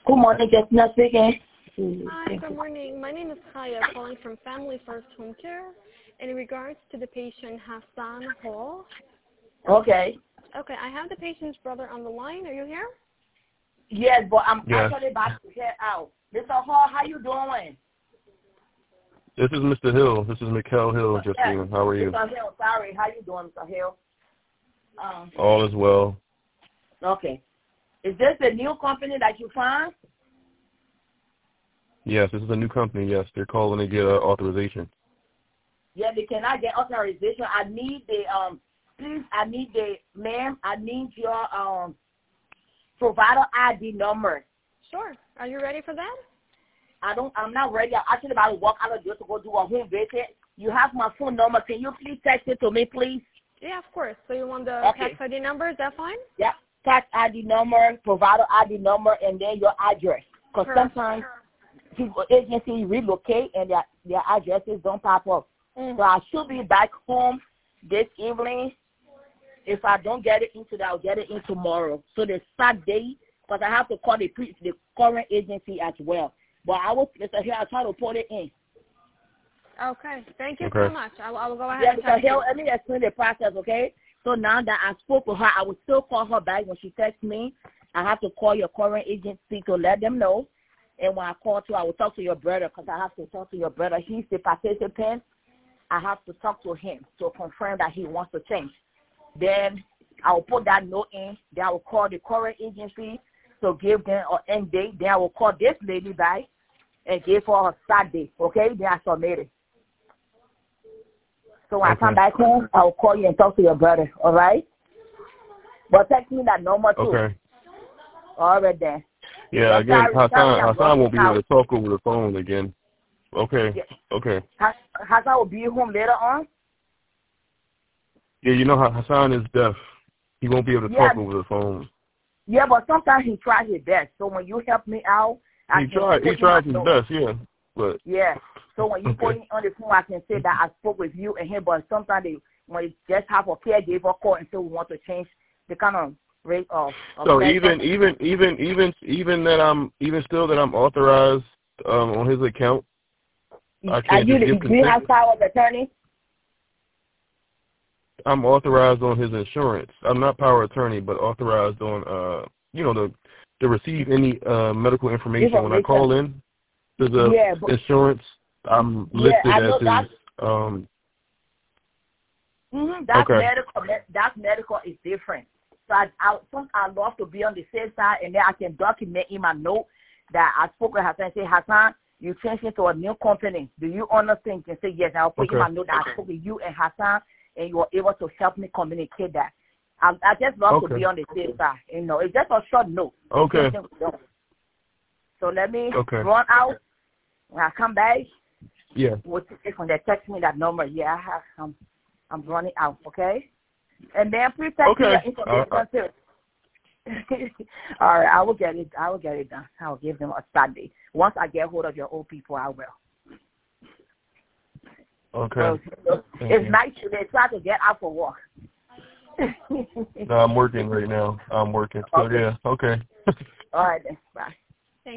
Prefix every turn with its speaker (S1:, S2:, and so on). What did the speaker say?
S1: Good morning, Justina speaking.
S2: Hi, good morning. My name is Kaya, calling from Family First Home Care in regards to the patient Hassan Hall.
S1: Okay.
S2: Okay, I have the patient's brother on the line. Are you here?
S1: Yes, but I'm actually about to head out. Mr. Hall, how you doing?
S3: This is Mr. Hill. This is Mikkel Hill, Justina. How are you?
S1: Mr. Hill, sorry. How you doing, Mr. Hill?
S3: All is well.
S1: Okay. Is this a new company that you found?
S3: Yes, this is a new company. Yes, they're calling to get authorization.
S1: Yeah, they cannot get authorization. I need the please. I need your provider ID number.
S2: Sure. Are you ready for that?
S1: I'm not ready. I'm actually about to walk out of here to go do a home visit. You have my phone number. Can you please text it to me, please?
S2: Yeah, of course. So you want the tax ID number? Is that fine?
S1: Yeah. Tax ID number, provider ID number, and then your address. Because sometimes people agencies relocate and their addresses don't pop up. So I should be back home this evening. If I don't get it into that, I'll get it in tomorrow. So the start date, because I have to call the current agency as well. But I'll try to put it in.
S2: Okay. Thank you so much. I will go ahead and
S1: text you. Let me explain the process, okay? So now that I spoke with her, I will still call her back when she texts me. I have to call your current agency to let them know. And when I call you, I will talk to your brother because I have to talk to your brother. He's the participant. I have to talk to him to confirm that he wants to change. Then I will put that note in. Then I will call the current agency to give them an end date. Then I will call this lady back and give her a start date, okay? Then I submit it. So when I come back home, I will call you and talk to your brother, all right? But text me that number too. Okay. All right then.
S3: Yeah, again, Hassan won't be able to talk over the phone again. Okay. Yeah. Okay.
S1: Hassan will be home later on?
S3: Yeah, you know Hassan is deaf. He won't be able to talk over the phone.
S1: Yeah, but sometimes he tries his best. So when you help me out,
S3: he tries his best, yeah. But
S1: yeah. So when you put me on the phone, I can say that I spoke with you and him. But sometimes when you just have a caregiver call and say we want to change the kind of rate of.
S3: So even still that I'm authorized on his account.
S1: Do you have power of attorney?
S3: I'm authorized on his insurance. I'm not power attorney, but authorized on to receive any medical information when I call in. There's insurance. I'm listed as his.
S1: That's medical. That medical is different. So I love to be on the safe side, and then I can document in my note that I spoke with Hassan and say, Hassan, you changed into a new company. Do you understand? You can say, yes. I'll put in my note that I spoke with you and Hassan, and you were able to help me communicate that. I just love to be on the safe side. It's just a short note.
S3: Okay.
S1: So let me run out. When I come back, we'll take from there. Text me that number. Yeah, I'm running out. Okay. And then please text me your information too. All right, I will get it done. I will give them a start date. Once I get hold of your old people, I will.
S3: Okay.
S1: So, it's nice today. Try to get out for work.
S3: No, I'm working right now. I'm working. So yeah, okay.
S1: All right then. Bye.